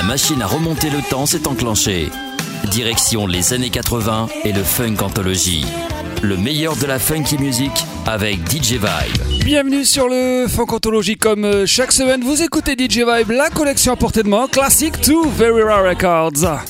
machine à remonter le temps s'est enclenchée. Direction les années 80 et le Funk Anthology. Le meilleur de la funky music avec DJ Vibe. Bienvenue sur le Funk Anthology. Comme chaque semaine, vous écoutez DJ Vibe, la collection à portée de main, classique to Very Rare Records.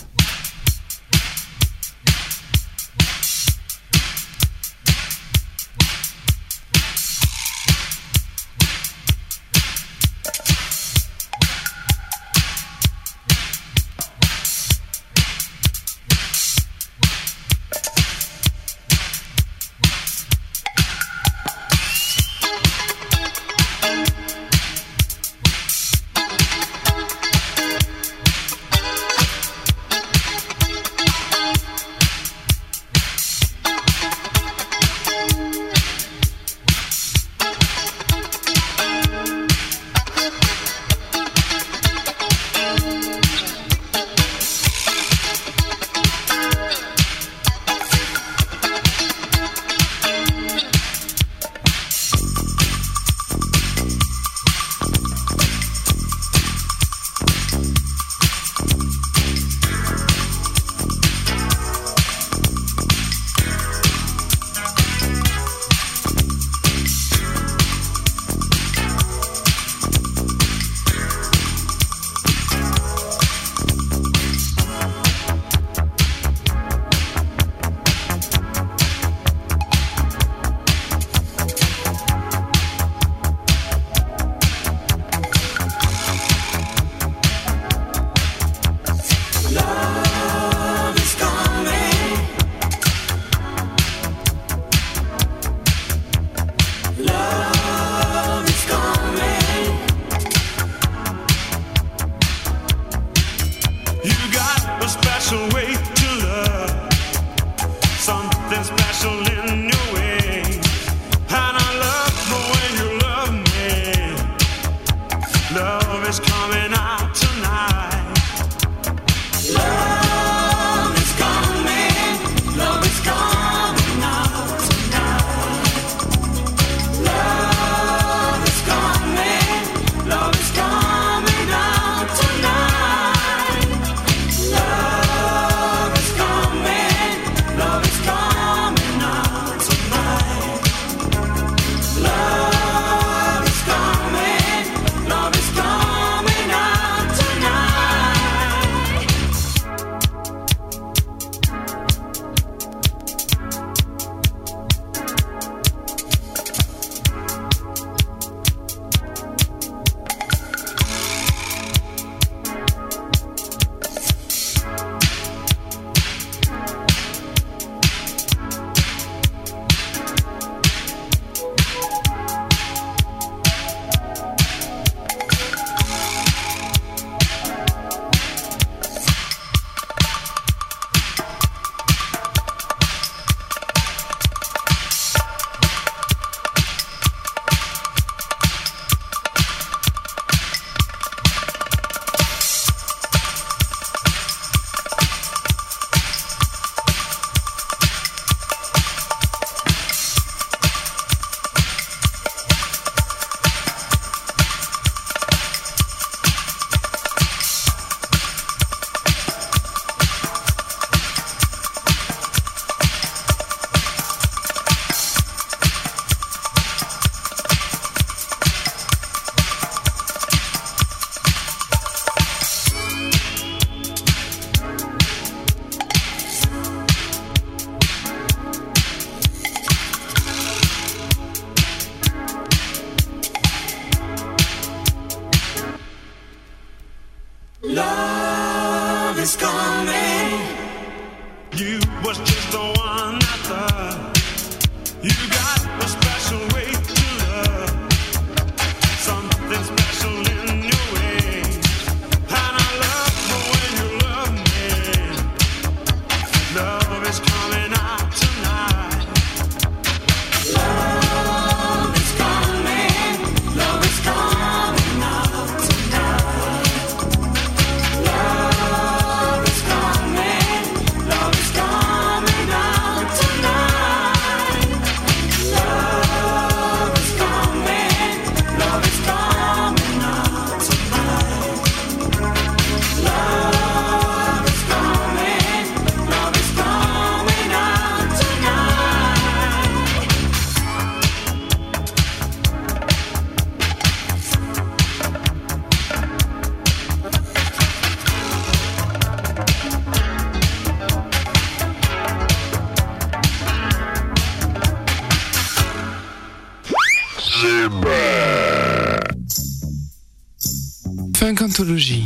Funk Anthologie.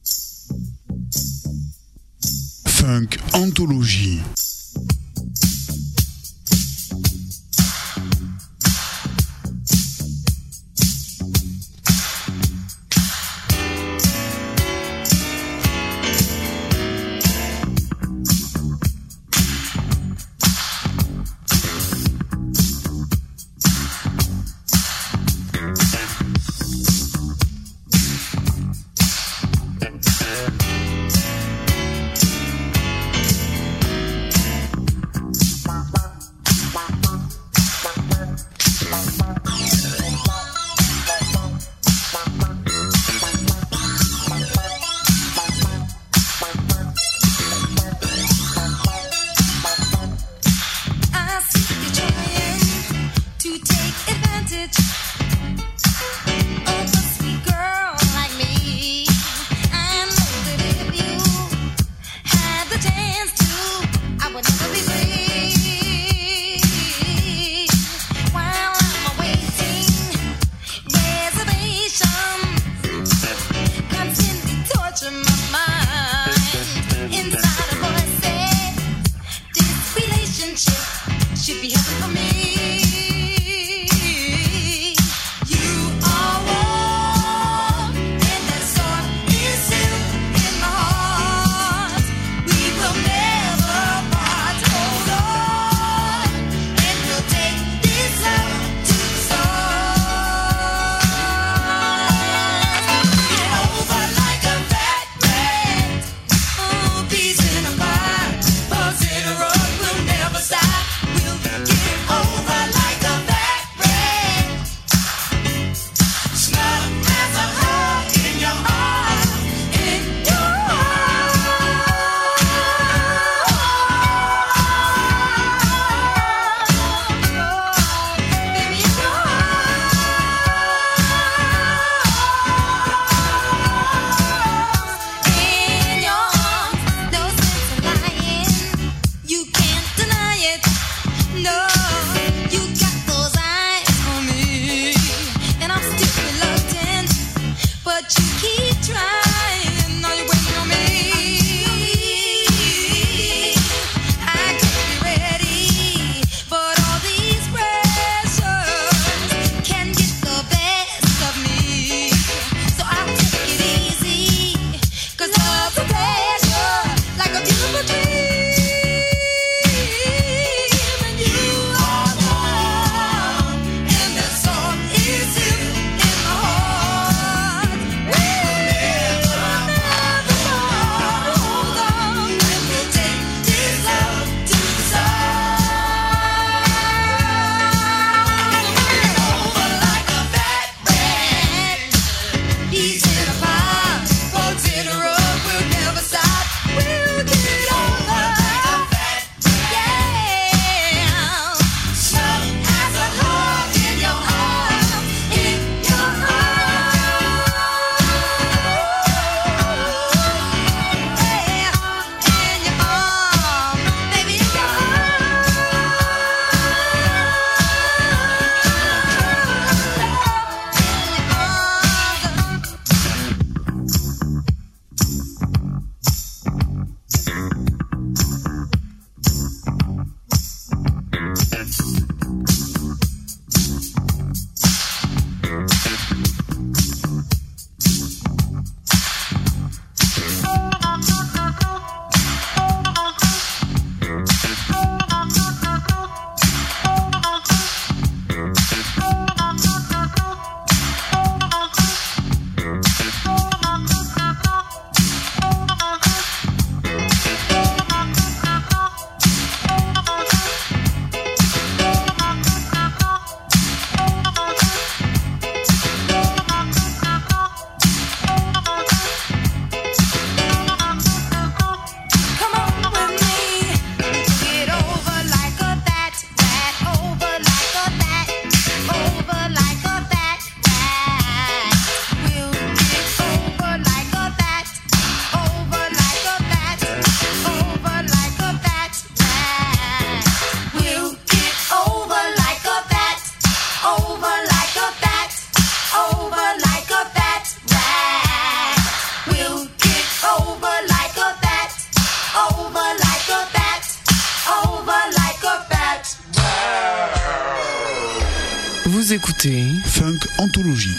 Funk Anthologie. Vous écoutez Funk Anthologie.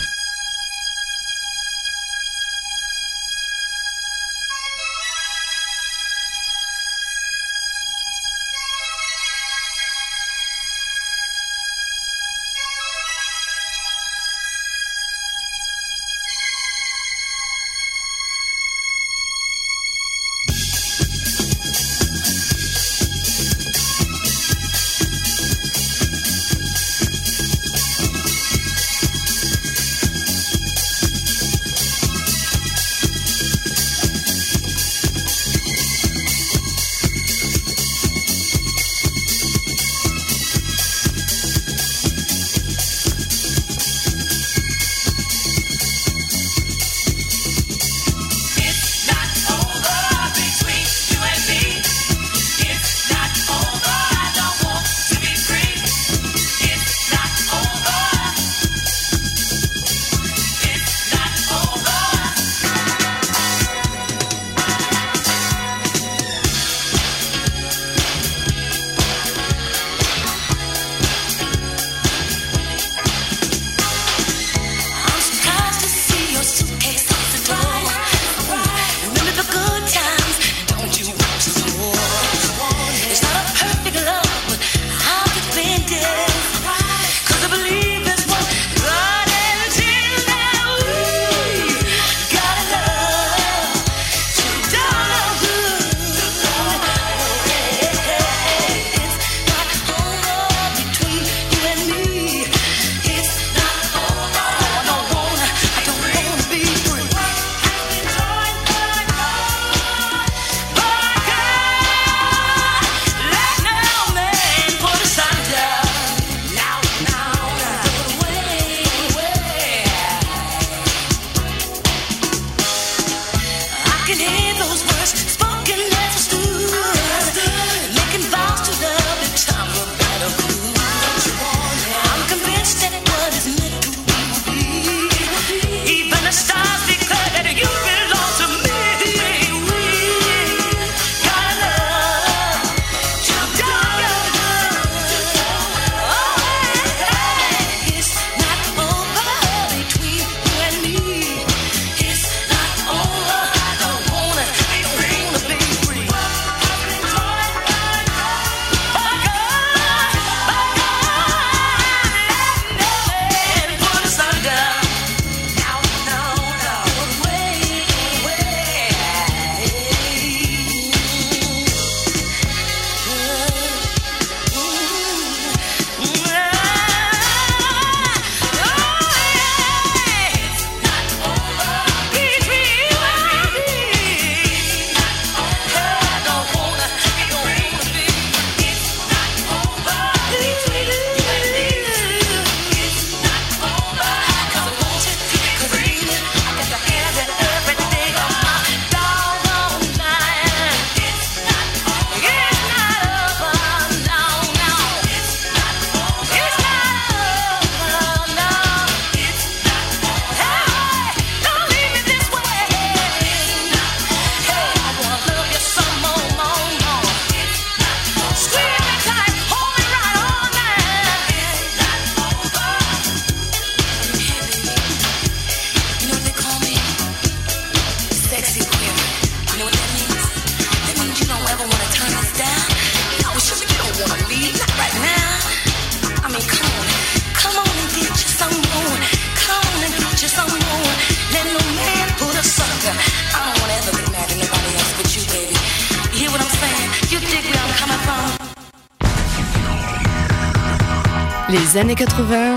Les années 80.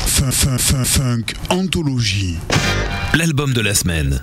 Funk Anthologie. L'album de la semaine.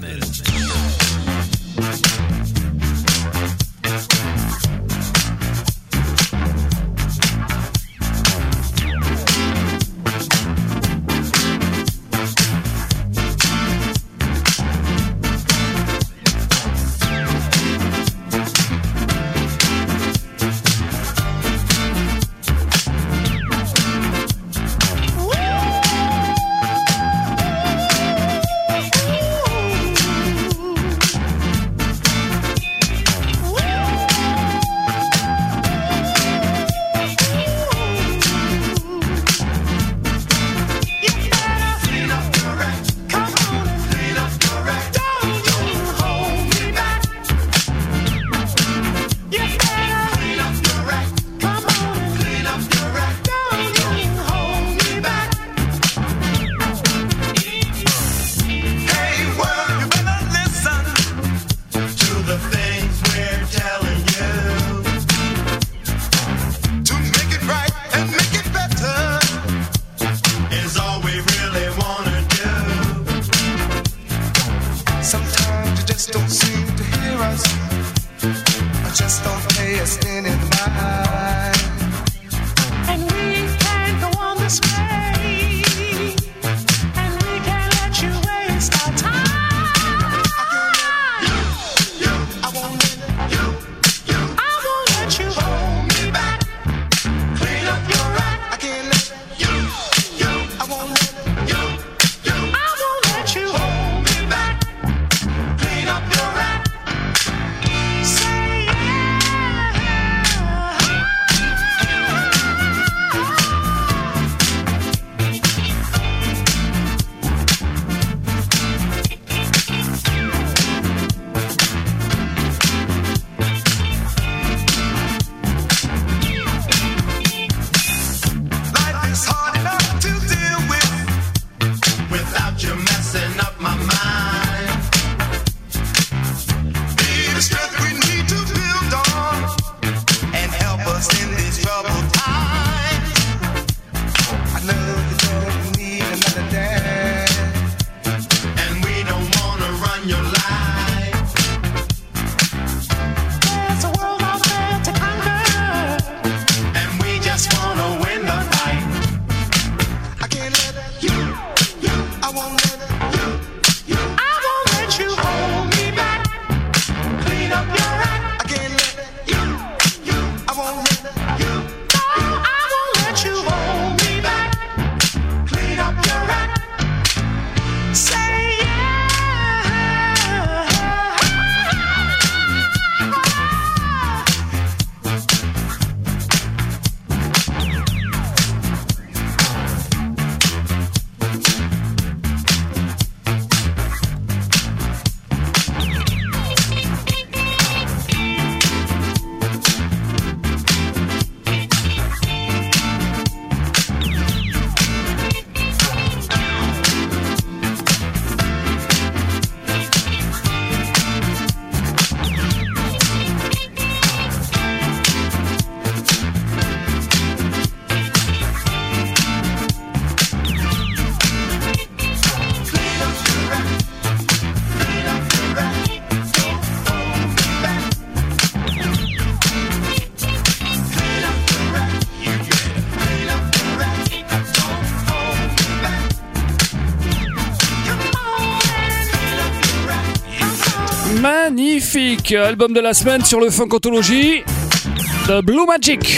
magnifique. Album de la semaine sur le Funkology de Blue Magic.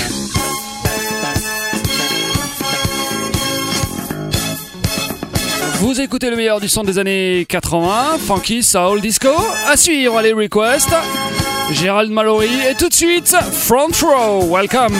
Vous écoutez le meilleur du son des années 80, funky, soul, disco. À suivre les requests. Gérald Mallory et tout de suite Front Row. Welcome.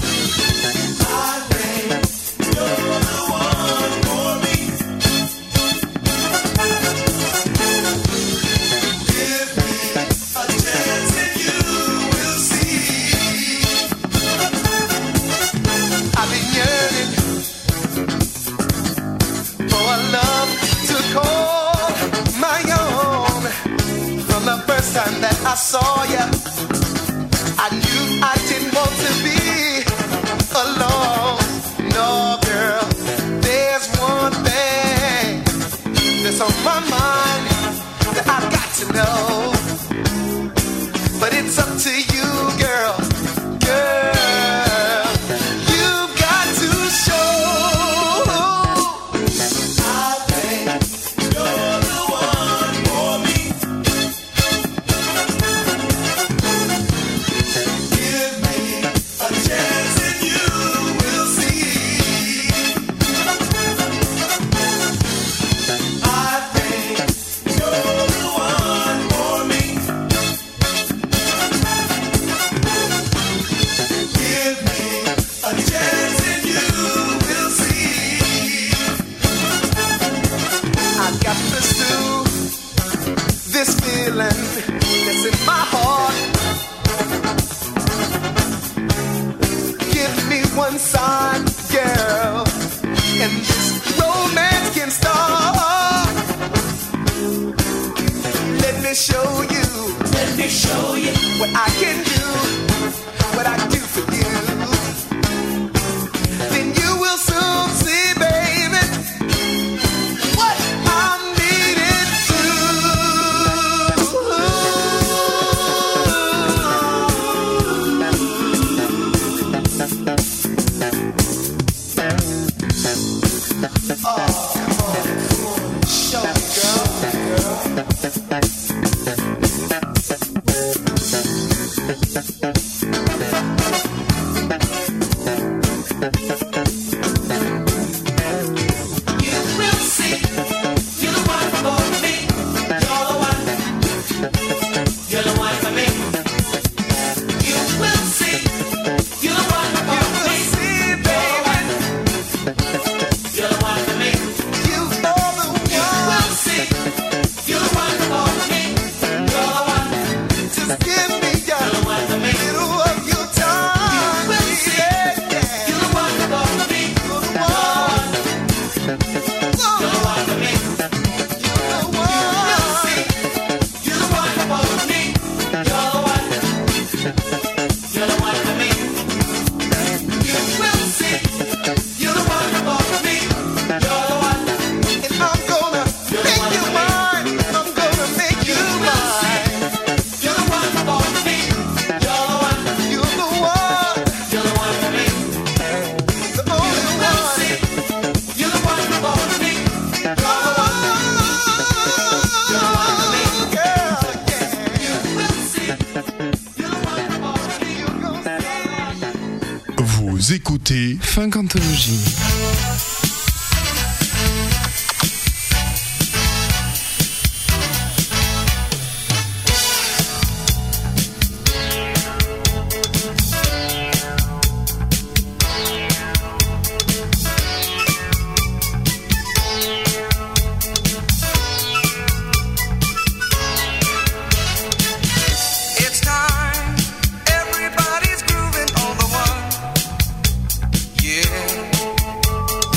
Time that I saw you, I knew I didn't want to be alone. No, girl, there's one thing that's on my mind that I've got to know. But it's up to you, girl. Girl, you've got to show. I think you're the one for me. This feeling that's in my heart. Give me one sign, girl, and this romance can start. Let me show you what I can do, what I do for you. Then you will soon see, baby, what I'm needing to. Oh, come on, show me, girl. Vous écoutez Funkology. Everybody's grooving on the one, yeah.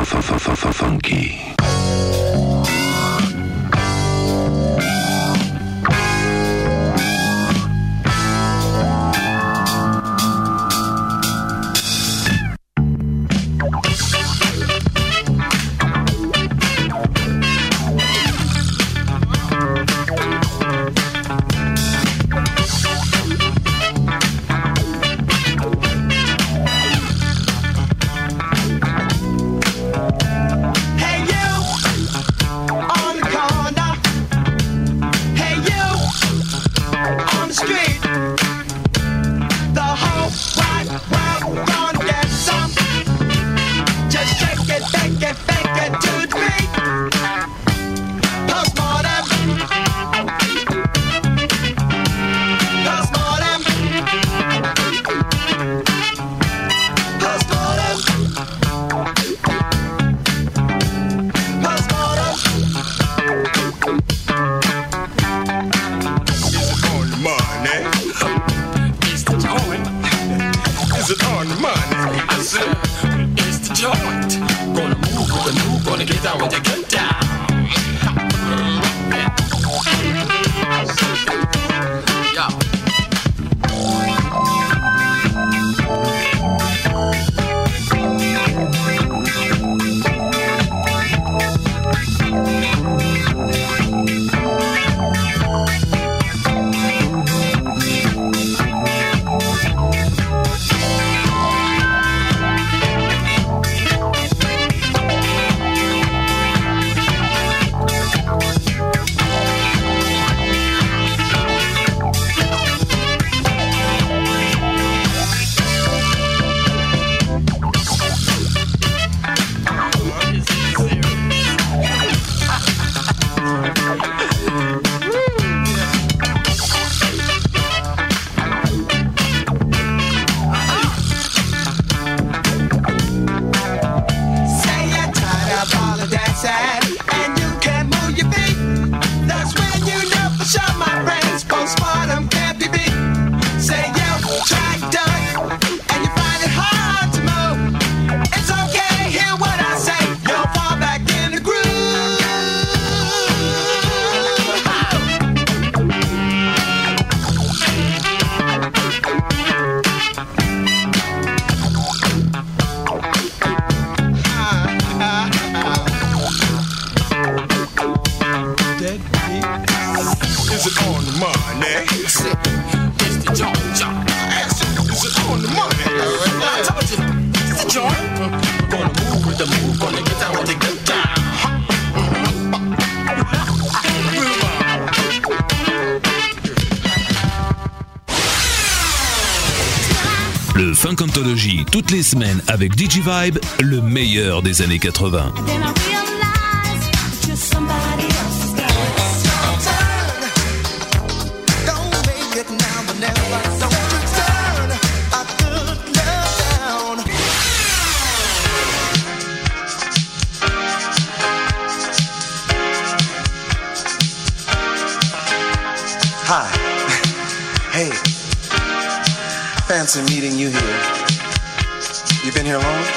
Funky. Le Funk Anthology, toutes les semaines avec Digivibe, le meilleur des années 80. Hi. Hey. Fancy meeting you here. You been here long?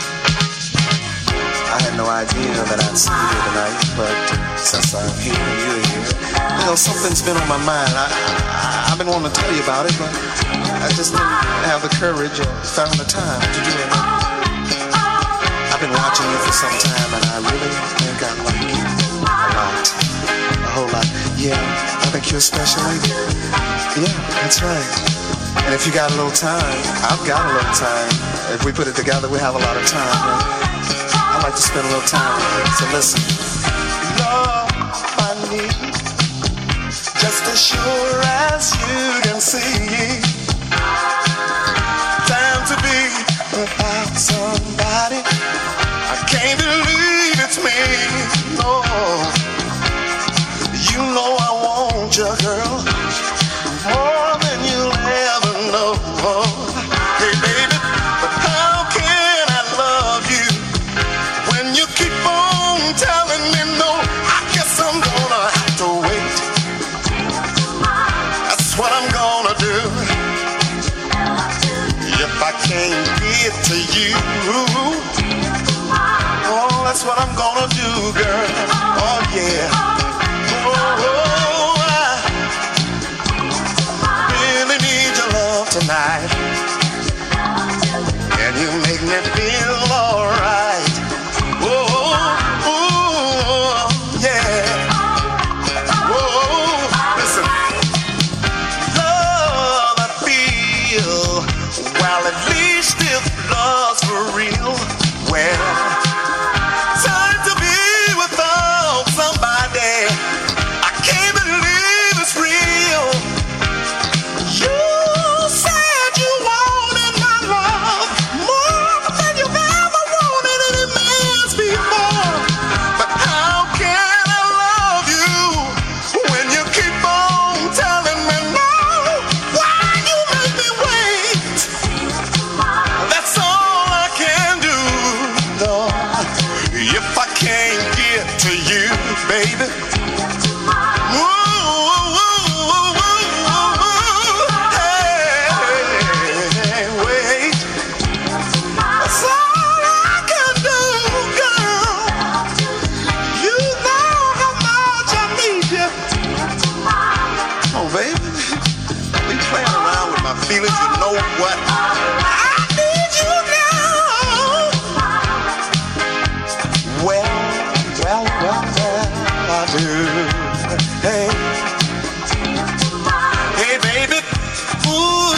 I had no idea that I'd see you here tonight, but since I'm here and you're here, you know, something's been on my mind. I've been wanting to tell you about it, but I just didn't have the courage or found the time to do it. I've been watching you for some time, and I really think I like you a lot. A whole lot. Yeah, I think you're a special lady. Yeah, that's right. And if you got a little time, I've got a little time. If we put it together, we have a lot of time. I like to spend a little time with you. So listen. Love I need, just as sure as you can see. Time to be without somebody. I can't believe it's me. No, you know I want you, girl, more than you'll ever know. Hey baby, but how can I love you when you keep on telling me no? I guess I'm gonna have to wait. That's what I'm gonna do. If I can't get to you, oh that's what I'm gonna do, girl. Oh yeah. Oh, I really need your love tonight. And you make me feel alright. Oh, yeah. Oh, listen. Love I feel, well at least if love's for real, well, time to be without somebody. I can't believe it's real. You said you wanted my love more than you've ever wanted any man's before. But how can I love you when you keep on telling me no? Why you make me wait? That's all I can do, Lord, if I can't get to you, baby. Hey, wait. That's all I can do, girl. You know how much I need you. Oh, baby, we playing around with my feelings. You know what? I need you now. Well, I do. Hey, hey, baby. Ooh,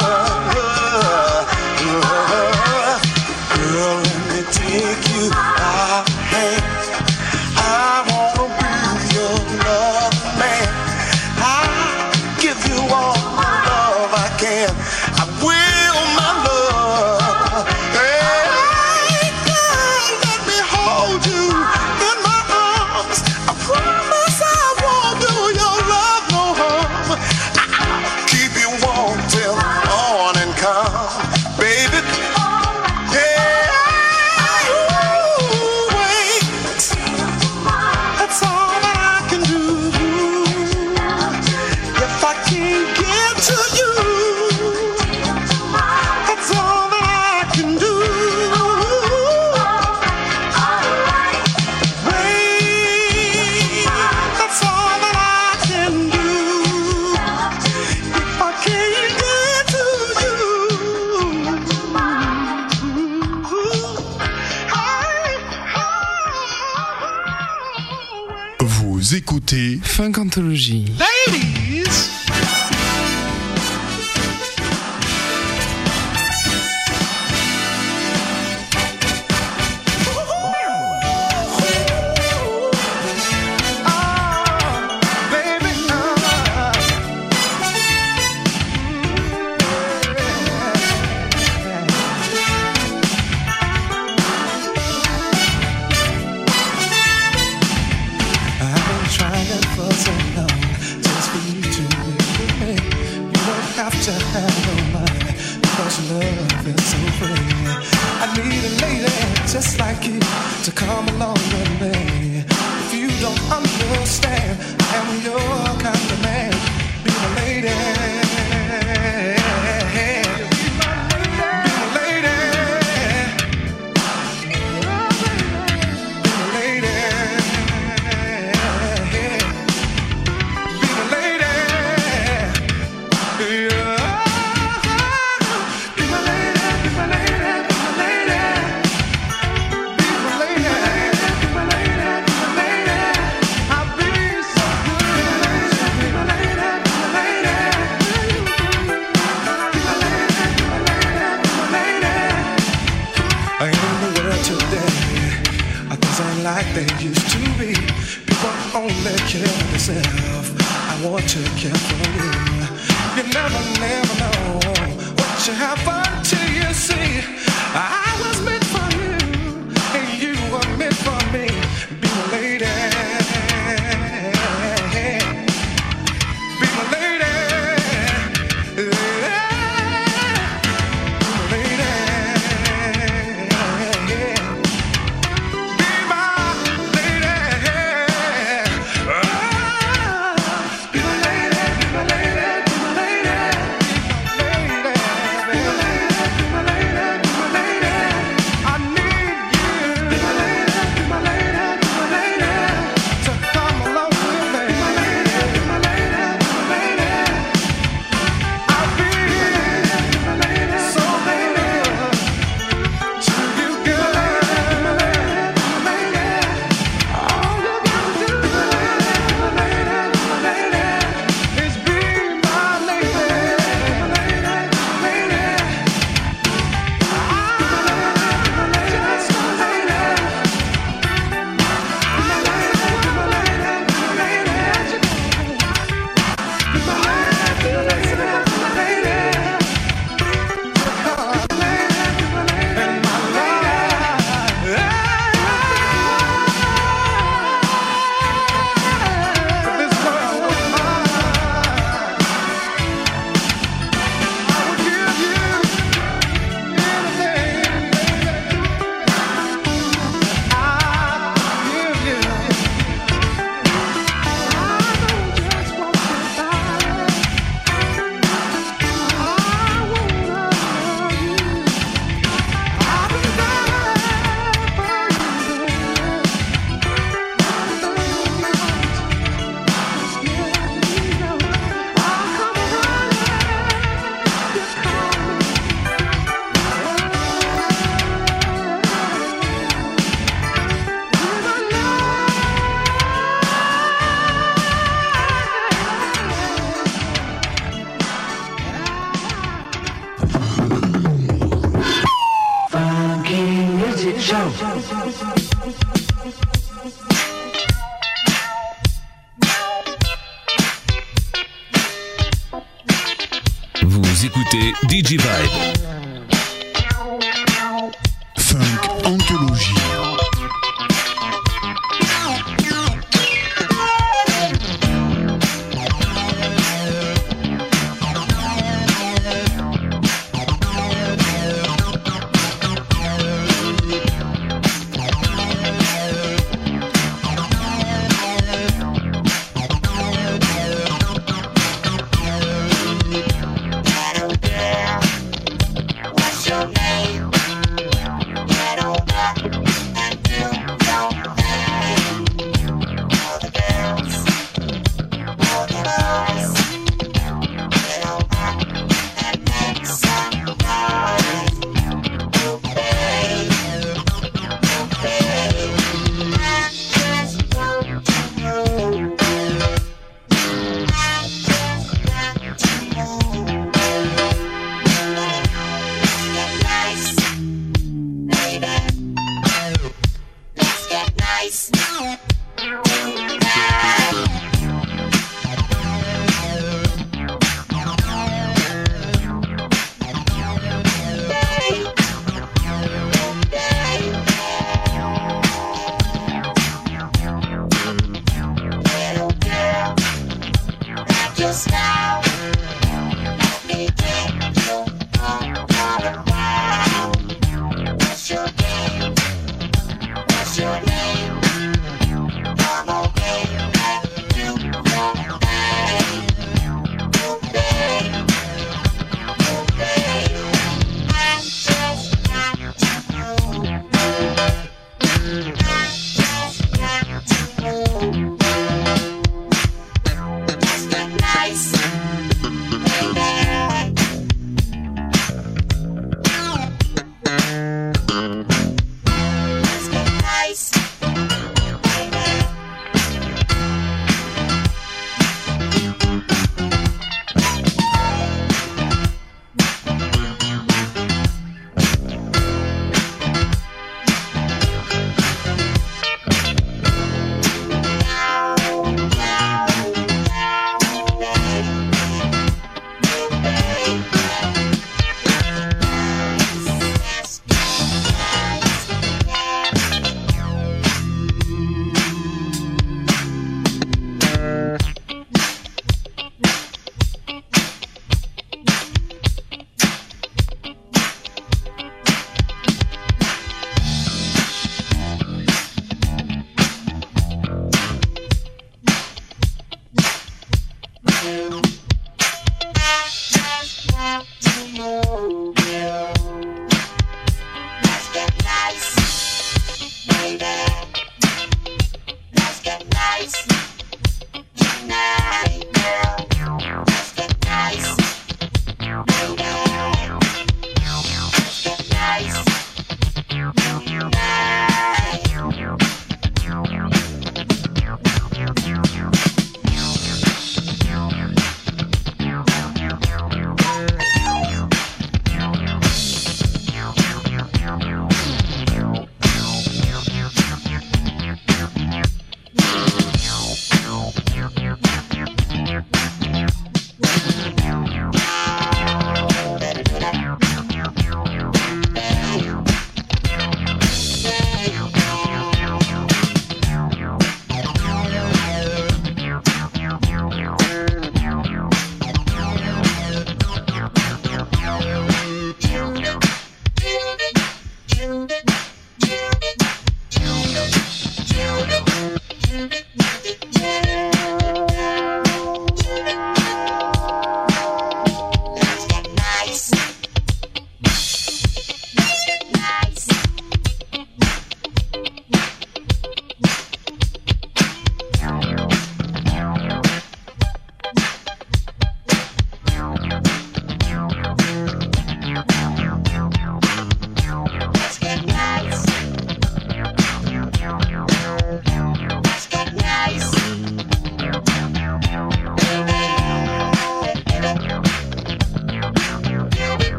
girl, let me take you out. Hey, I wanna be your love man. I'll give you all the love I can. I will, my love. Hey, girl, let me hold you in my arms. I promise I won't do your love no harm. I'll keep you warm till morning comes, baby. Hey, ooh, wait. That's all that I can do. If I can't get to you, that's all that I can do. Wait, that's all that I can do. If I can't get to you. Vous écoutez Funk Anthology. Ladies! Just like you to come along with me. If you don't understand, I am your kind of man. Be my lady. Be my lady. Be my lady. Be my lady. Yeah. Be my lady. Be my lady. Be my lady. Like they used to be. People only care for themselves. I want to care for you. You never know what you have until you see. I was meant for you, and you were meant for me. Be my lady. Be my lady. Be my lady. Magic Show. Vous écoutez DJ Vibe. Funk Anthologie.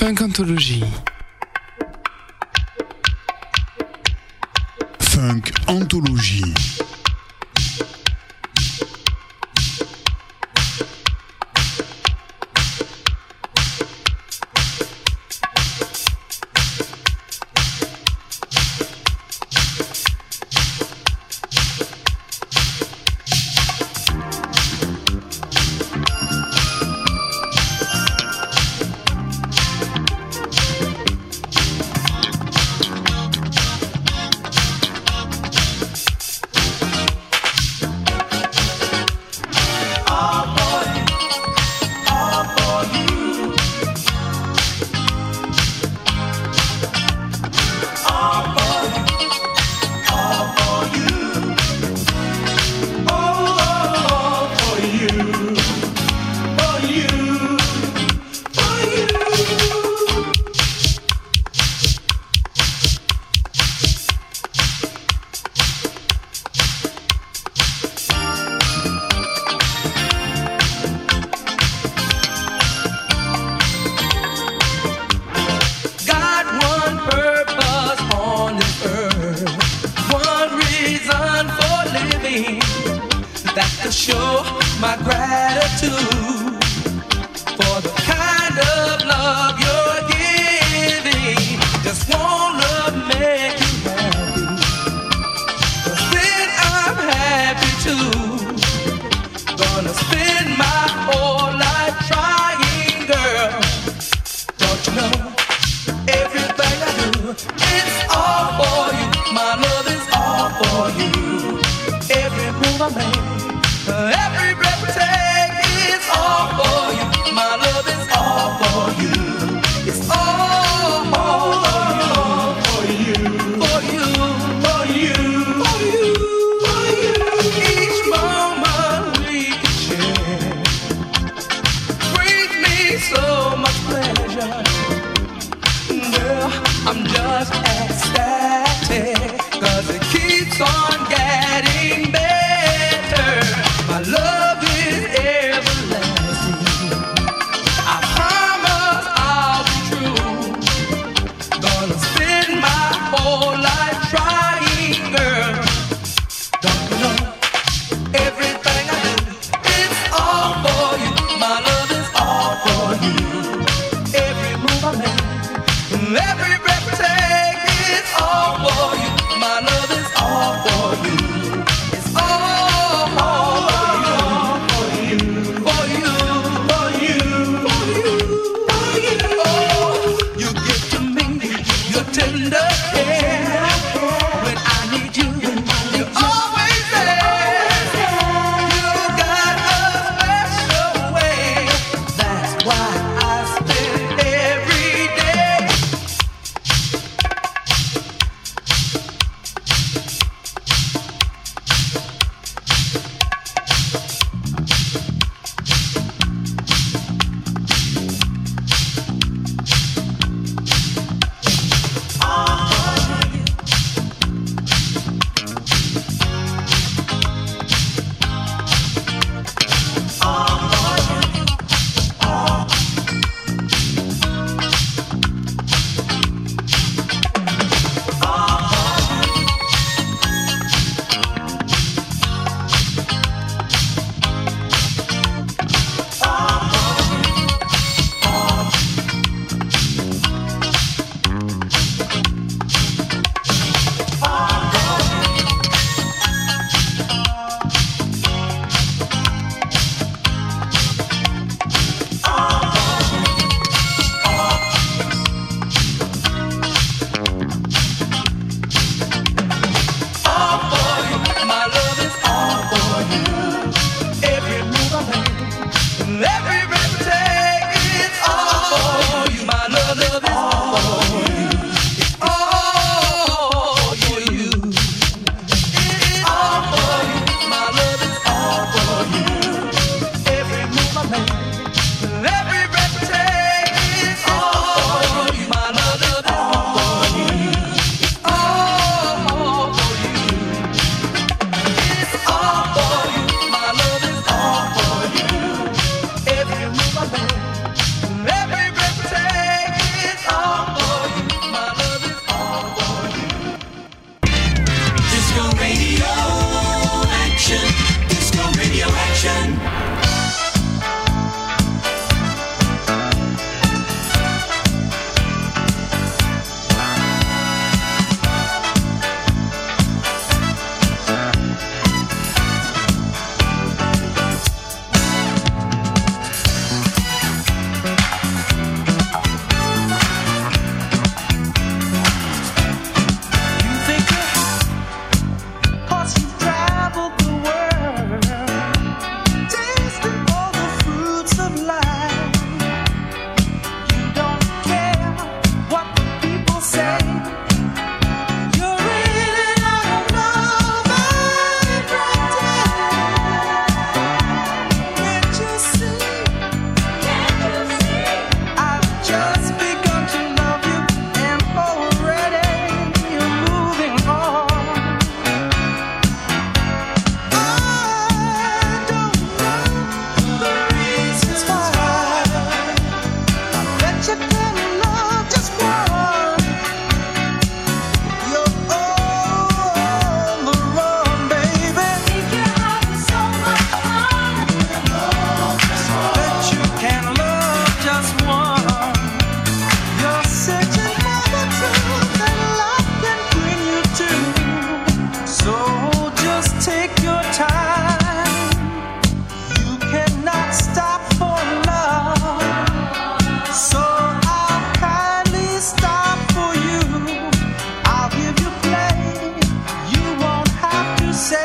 Funkantologie. Funk Anthologie. take your time. You cannot stop for love. So I'll kindly stop for you. I'll give you play. You won't have to say.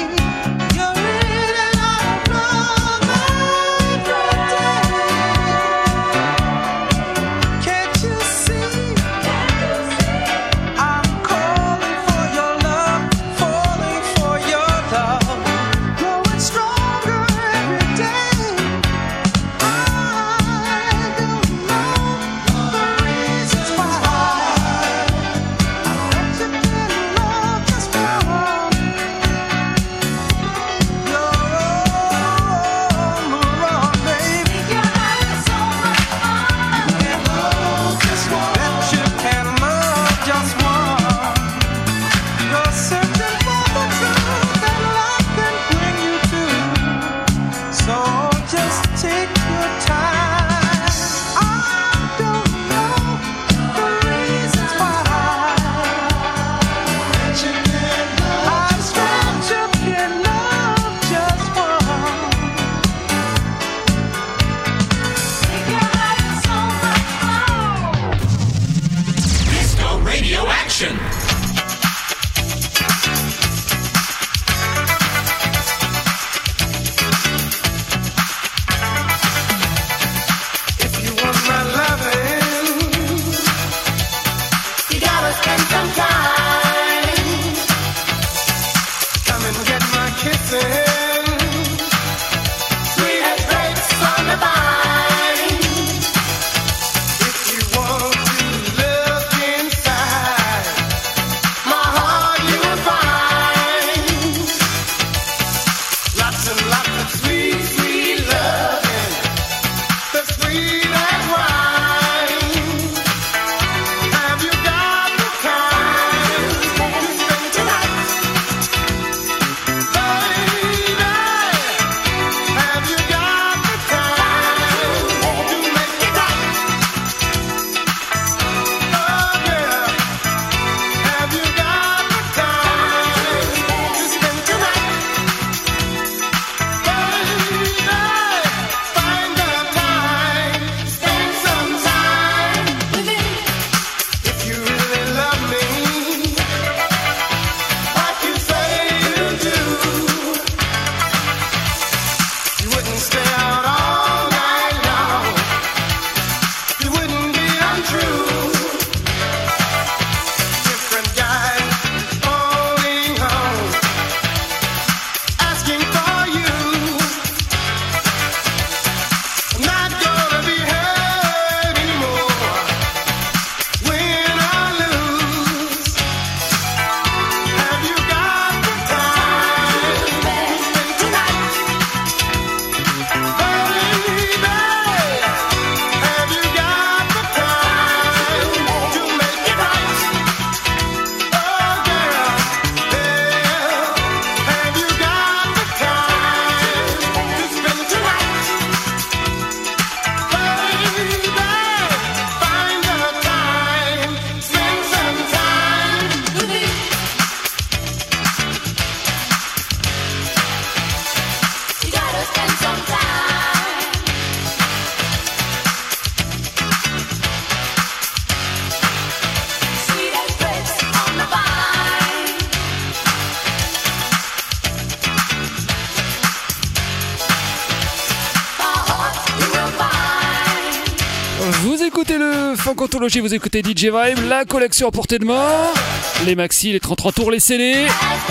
Vous écoutez le Funkantology, vous écoutez DJ Vibe, la collection à portée de main, les maxi, les 33 tours, les CD,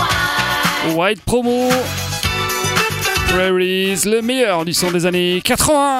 White Promo, Prairies, le meilleur du son des années 80.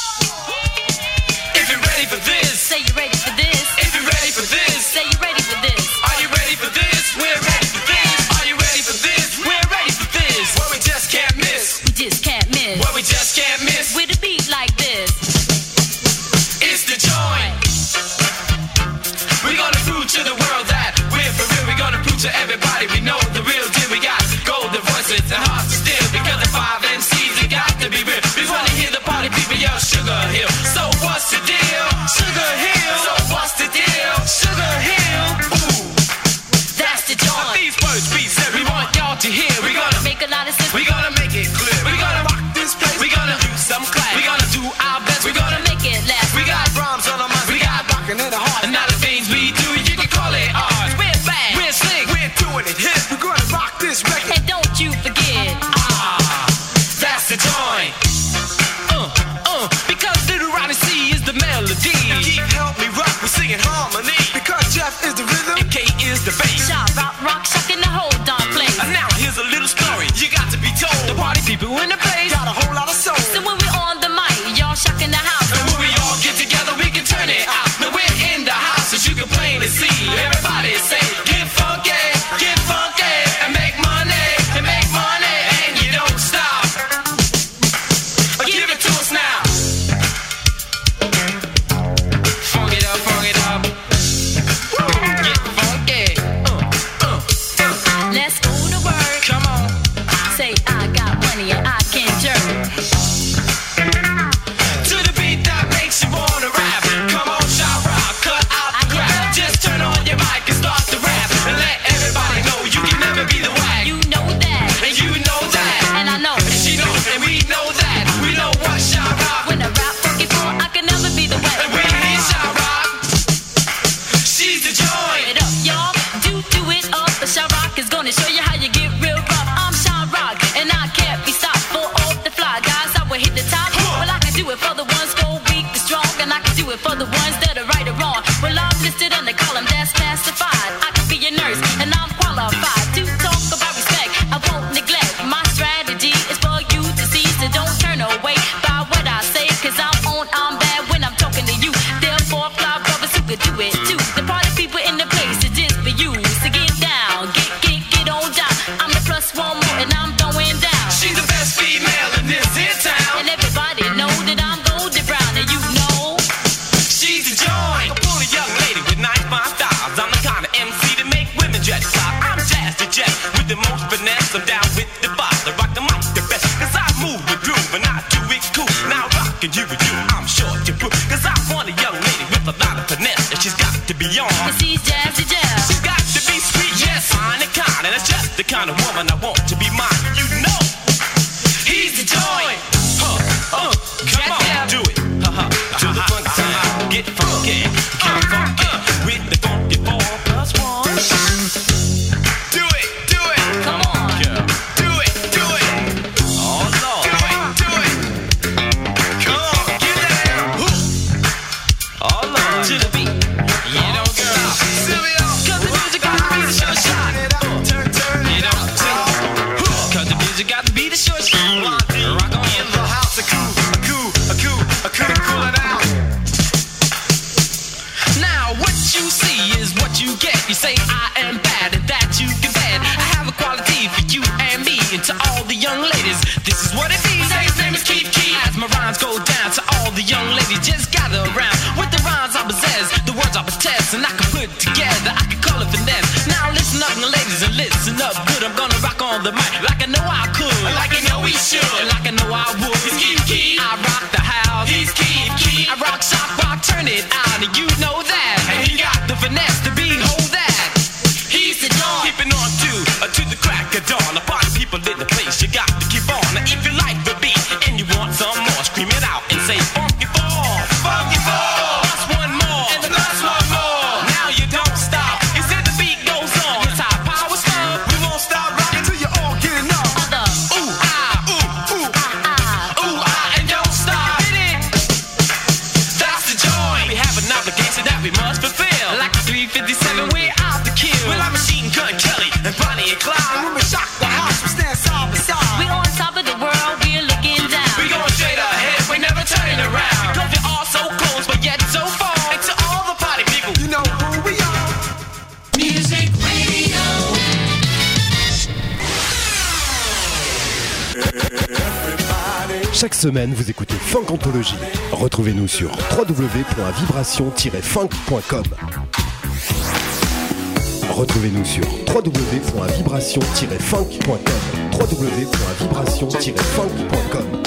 To everybody, we know the real deal. We got golden voices and hearts to steal. Because the 5 MCs, we got to be real. We wanna hear the party people yell Sugar Hill. So what's the deal? Sugar Hill. So what's the deal? Sugar Hill. Ooh, that's the joint. These words we said we want y'all to hear. We gonna make a Blue in the place, got a whole lot of soul. so when we on the mic, y'all shocking the house. And when we all get together, we can turn it out. Now we're in the house, as you can plainly see. Everybody say, get funky, and make money, and you don't stop. Give it to us now. Funk it up, get funky. Let's go to work. Come on. Say I got money and I can jerk. To the beat that makes you wanna rap. Come on, shout rock, cut out the crap. Just turn on your mic and start the rap. And let everybody know you can never be the whack. You know that. And you know that. And I know. And she knows. And we know that. We know what shout rock. When I rap funky for, I can never be the whack. And we hear shout rock. She's the joint. It up, y'all. Do it up. The shout rock is gonna show you how you get real rough. I'm shout rock. And I can't be stopped. Full off the fly. Guys, I will hit the top. Well, I can do it for the ones go weak and strong. And I can do it for the ones that are right or wrong. Well, I'm listed in the column that's classified. I can be a nurse and I'm qualified to talk about respect. I won't neglect. My strategy is for you to see. So don't turn away by what I say. Cause I'm bad when I'm talking to you. Therefore, fly brothers who could do it too. The party people in the place is just for you. So get down, get on down. I'm the plus one more and I'm going down. She's the best female in this here town. And everybody know that I'm golden brown. And you know she's the joint. A bully young lady with nice fine styles. I'm the kind of MC to make women dress style. I'm Jazz the Jet with the most finesse. I'm down with the boss. I rock the mic the best. Cause I move with groove and I do it cool. Now rockin' you with you, I'm sure to prove. Cause I want a young lady with a lot of finesse. And she's got to be on. Cause she's Jazz the Jet. She's got to be sweet, yes, fine and kind. And that's just the kind of woman I want to be mine. You know, he's the joint. Come on, do it. To the funk sound, get funky, with the funky 4+1. Do it. Come on, girl. Do it. Oh Lord, do it. Come on, get down. Oh Lord, to the beat. You don't stop. Cause the music got to be the short shot. You don't stop. Cause the music got to be the short shot. Rock on in the house, a cool it out. Now what you see is what you get. You say I am bad and that you can bad. I have a quality for you and me and to all the young ladies. This is what it means. Say his name is Keith Keith. As my rhymes go down to all the young ladies, just gather around with the rhymes I possess, the words I possess, and I can put together. I can call it finesse. Now listen up, ladies, and listen up good. I'm gonna rock on the mic like I know I could, like I know we should, like I know I would. He's Keith Keith. I rock the house. He's Keith Keith. I rock, shop, rock, turn it out, and you know that. And he got the finesse to behold that. He's the dawn. Keeping on to the crack of dawn. The party people in the place, you got to keep on. Now if you like the beat and you want some more, scream it out and say funky ball, funky ball. Plus one more, and the last one more. Now you don't stop. He said the beat goes on. It's high power stuff. We won't stop rocking till you all get enough. Ooh ah, ooh ah, ooh ah, and don't stop. Hit it. That's the joy. We have an obligation that we must fulfill. Like the 357, we're out to kill. Well, I'm Machine Gun Kelly and Bonnie and Clyde. When we shock the house, we stand side by side. We on top of the world, we're looking down. We going straight ahead, we never turning around. Cause we're all so close, but yet so far. And to all the party people, you know who we are. Music Radio. Chaque semaine, vous écoutez Funk Anthology. Retrouvez-nous sur www.vibration-funk.com. Retrouvez-nous sur www.vibration-funk.com. www.vibration-funk.com.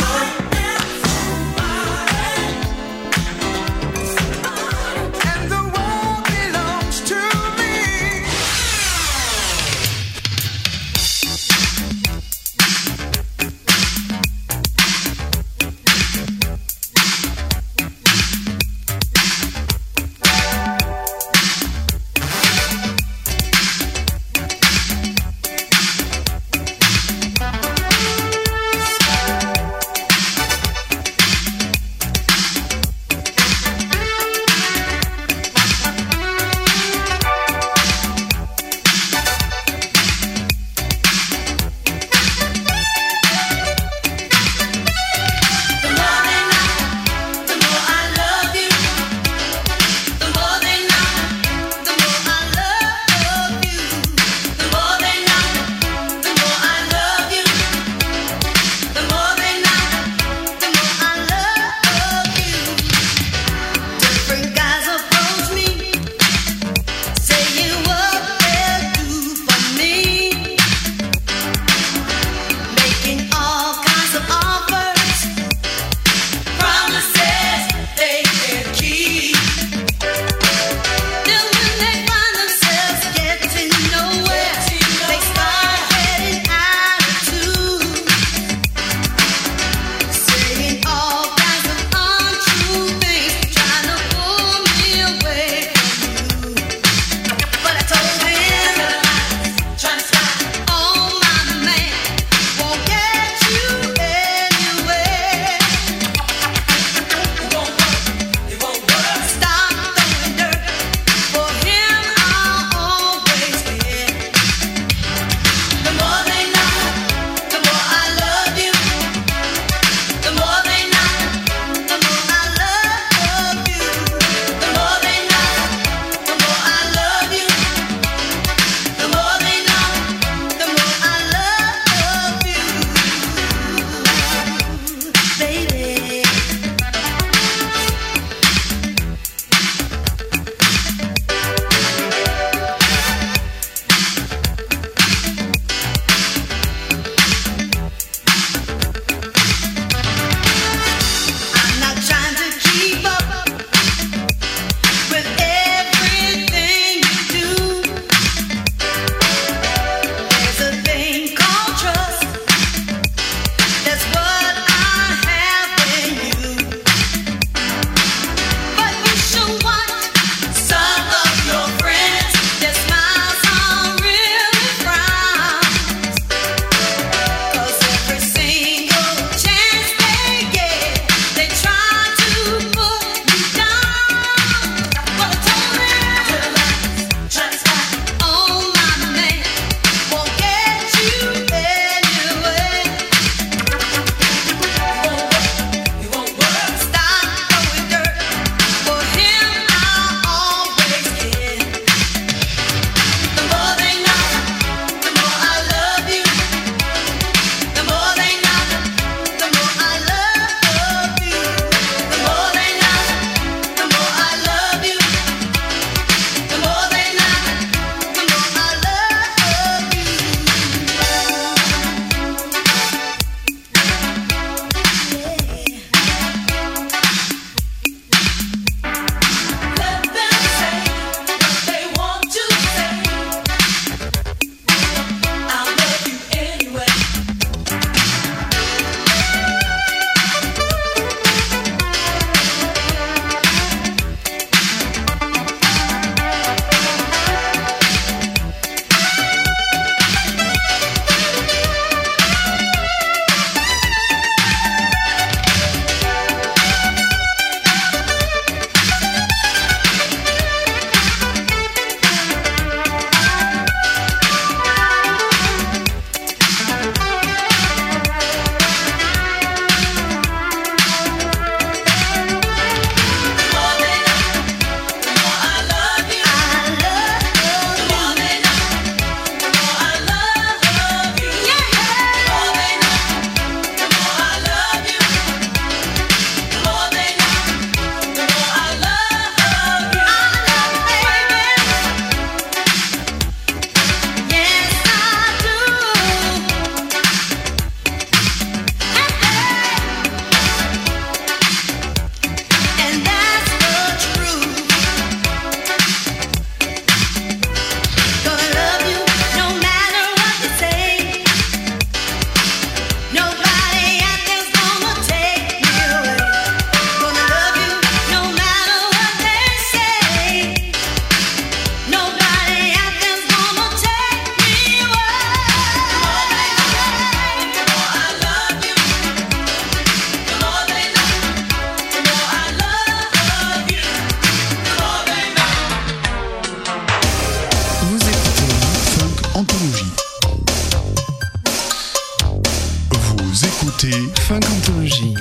Vous écoutez Funk Anthology.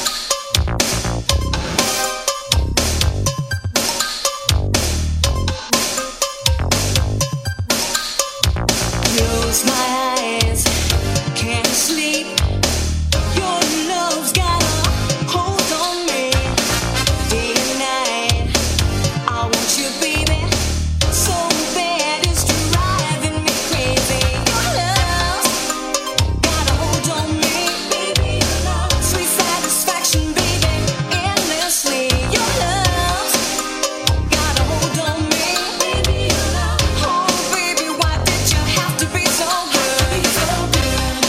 Close my eyes, can't sleep. Your love's got a hold on me. Day and night, I want you, baby. So bad it's driving me crazy. Your love's got a hold on me, baby. Your love, sweet satisfaction, baby, endlessly. Your love's got a hold on me, baby. Your love, oh baby, why did you have to be so good? So good.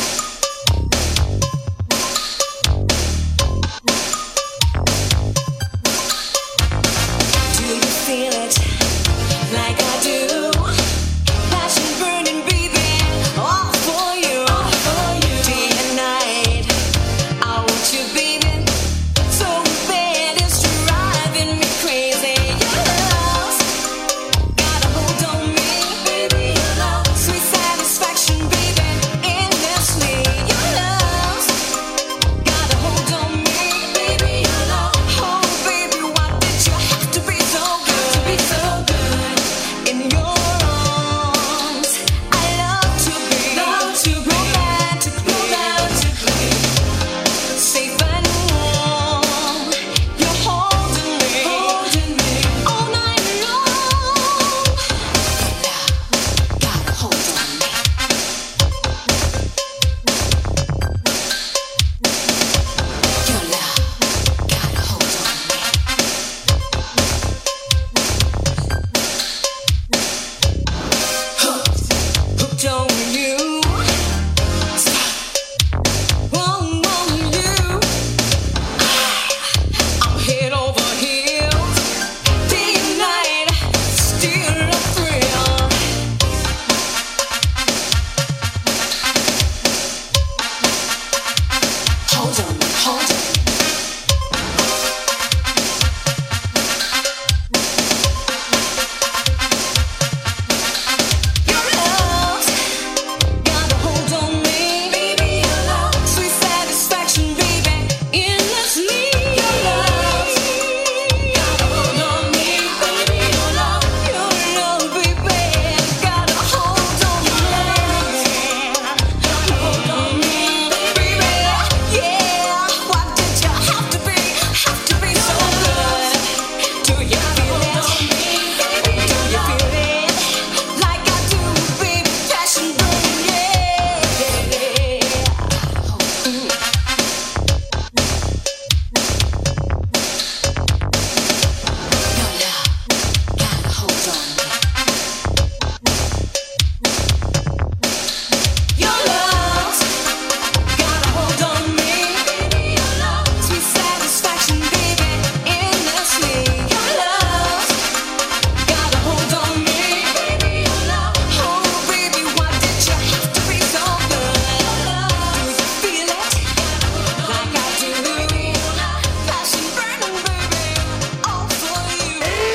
Do you feel it like I do? Passion burning, baby, all for you. Day and night, I want you, baby. So bad it's driving me crazy. Your love's got a hold on me, baby. Your love, sweet satisfaction, baby, endlessly. Your love's got a hold on me, baby. Your love, oh baby, why did you have to be so good? To be so good in your arms. I love to be romantically safe and warm. You're holding me all night long. Got a hold on me. Your love got a hold on me. Hooked on you. On you. I'm head over heels. Day and night, still a thrill. Hold on, hold on. Your love's got a hold on me, baby. Your love, sweet satisfaction, baby, endlessly. Your love's got a hold on me, baby. Your love, baby, got a hold on me. Hold on me, baby. Yeah, why did you have to be so good? Do you feel it? Do you feel it? Like I do, baby, passion burning, yeah. Your love got a hold on me. Your love's got a hold on me, baby. Your love, sweet satisfaction, baby, endlessly. Your love's got a hold on me, baby. Your love, oh baby, why did you have to be so good? Do you feel it like I do? Passion burning, baby, all for you.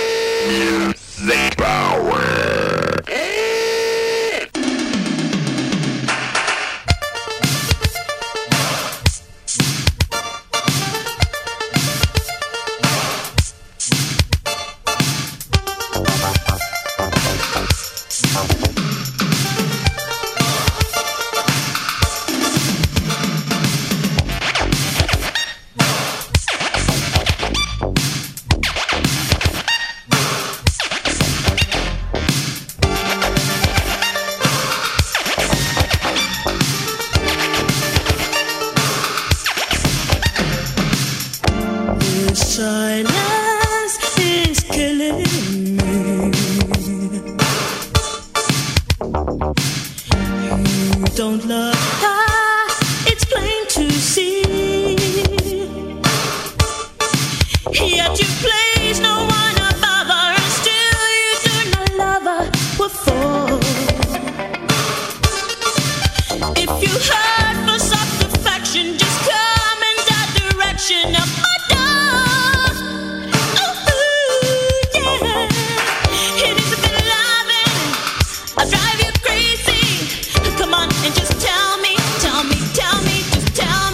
The silence is killing me. You don't love her, it's plain to see. Yet you place no one above her, and still you do not love her. What for? If you heard for soft affection, just come in that direction of my door. Ooh, yeah. It is a bit loving. I'll drive you crazy. Come on and just tell me, just tell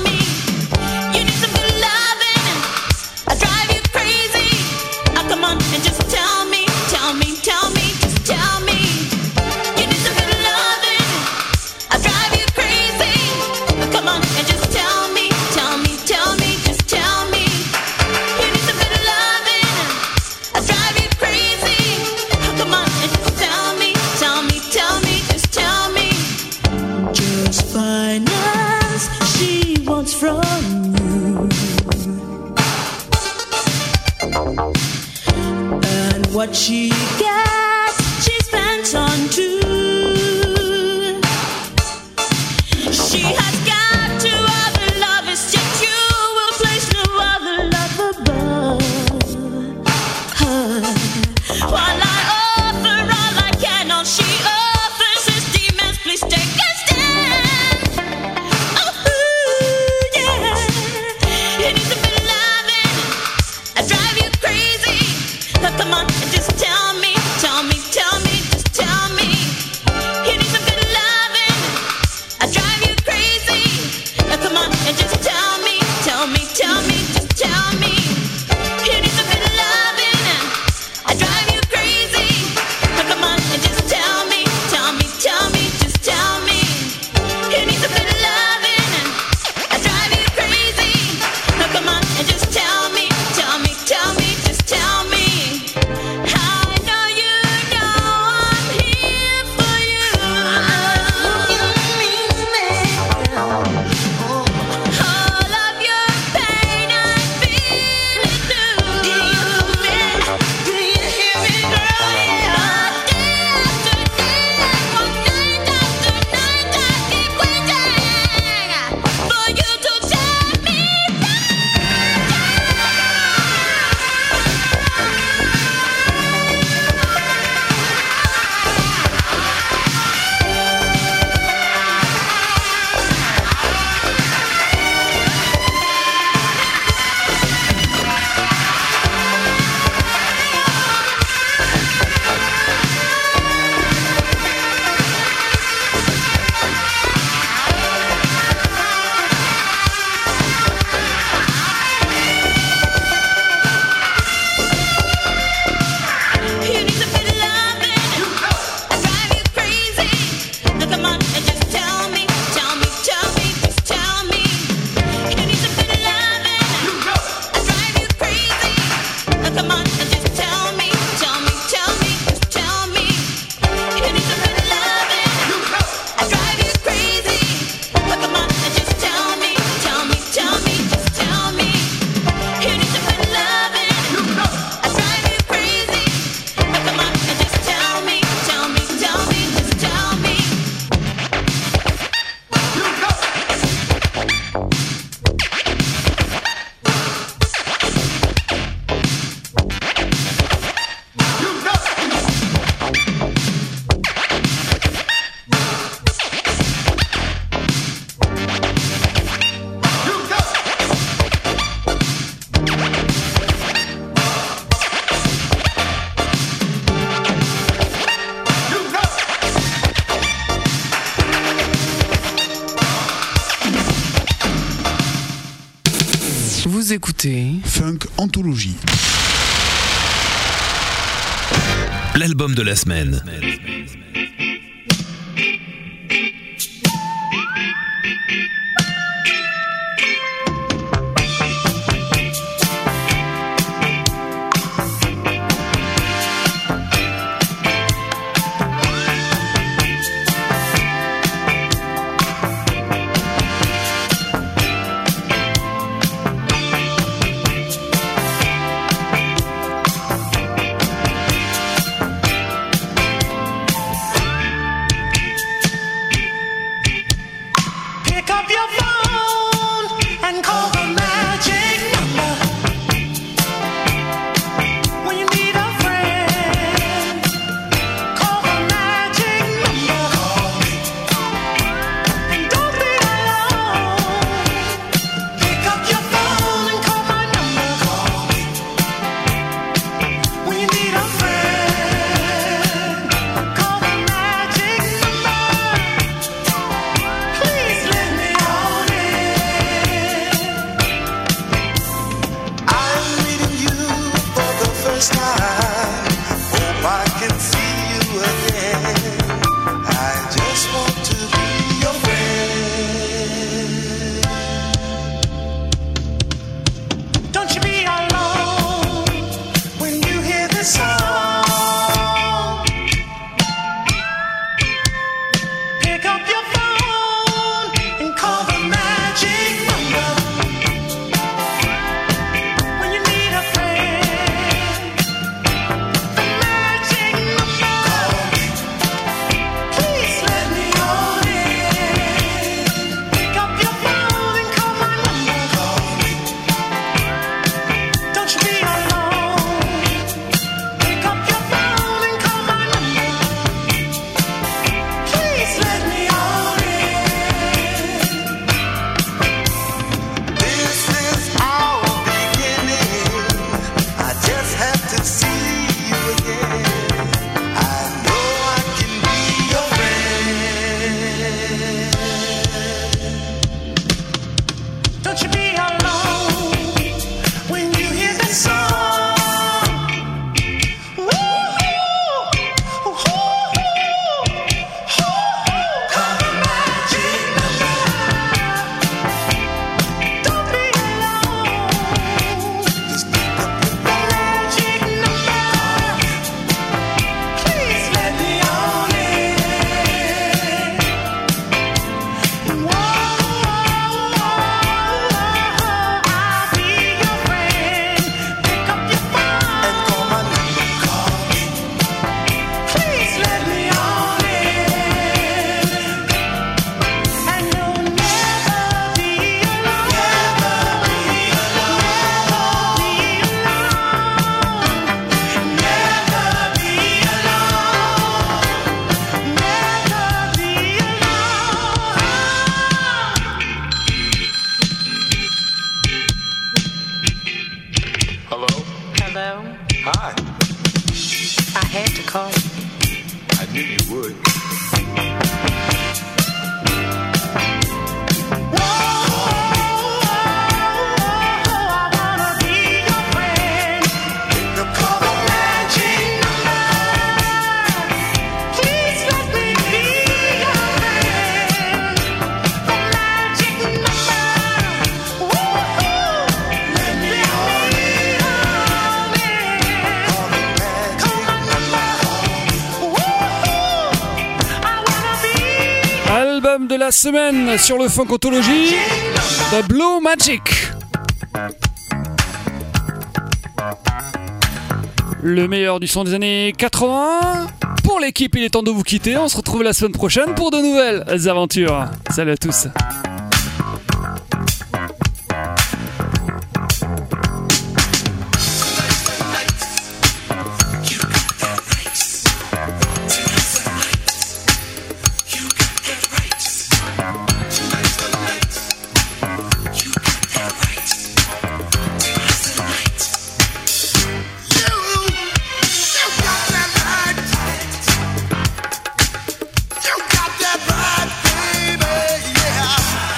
Vous écoutez Funk Anthologie. L'album de la semaine. De la semaine sur le Funk Anthologie, The Blue Magic. Le meilleur du son des années 80. Pour l'équipe, il est temps de vous quitter. On se retrouve la semaine prochaine pour de nouvelles aventures. Salut à tous. You got that right, baby, yeah.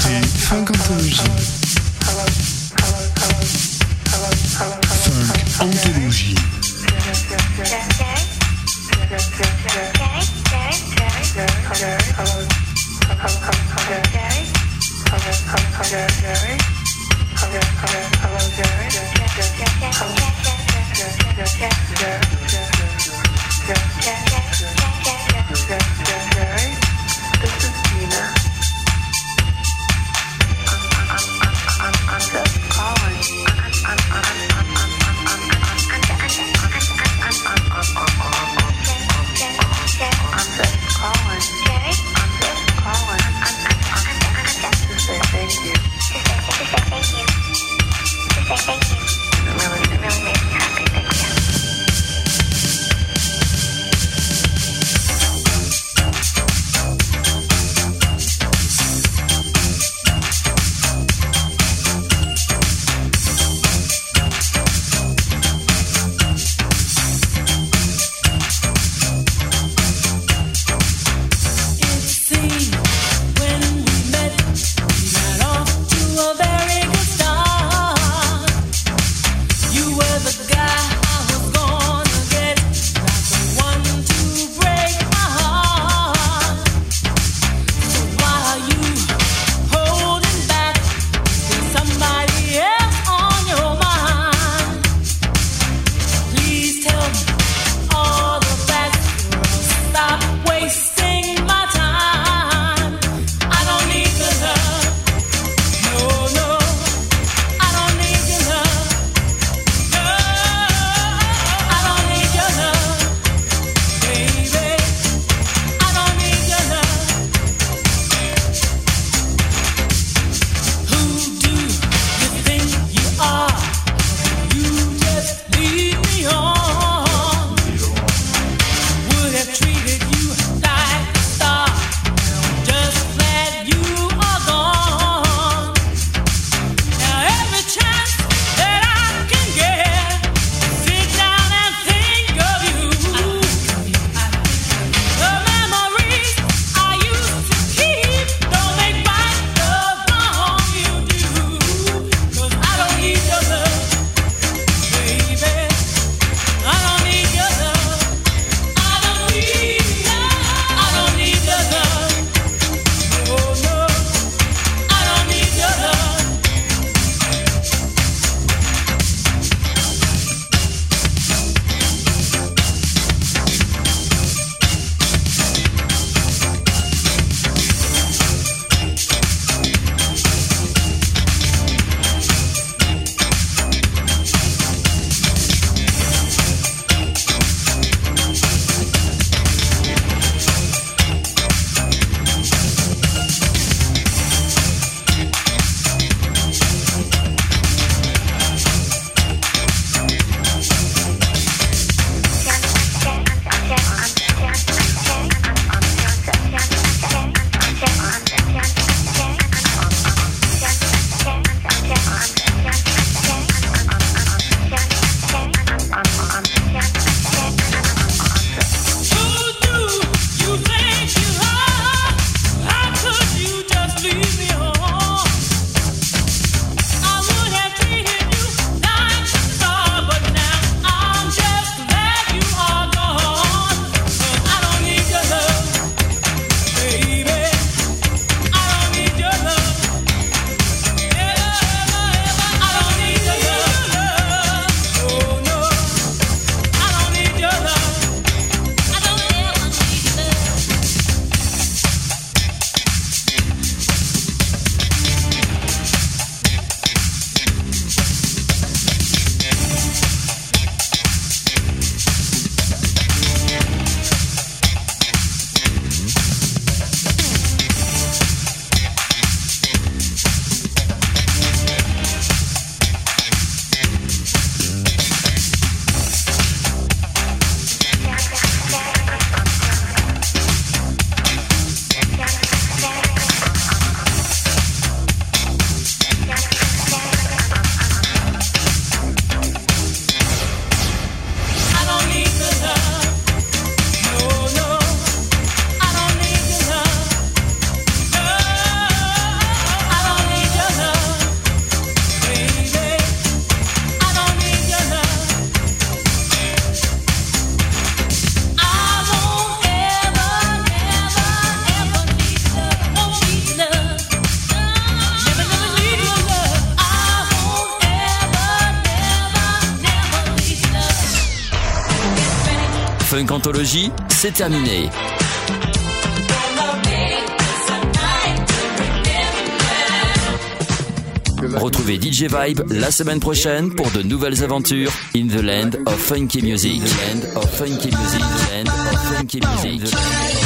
écoutez Funk Anthology. Funk Anthology. This is Tina. I'm just calling. To say thank you. Funk Anthology, c'est terminé. Retrouvez DJ Vibe la semaine prochaine pour de nouvelles aventures in the land of funky music. Land of funky music. Land of funky music.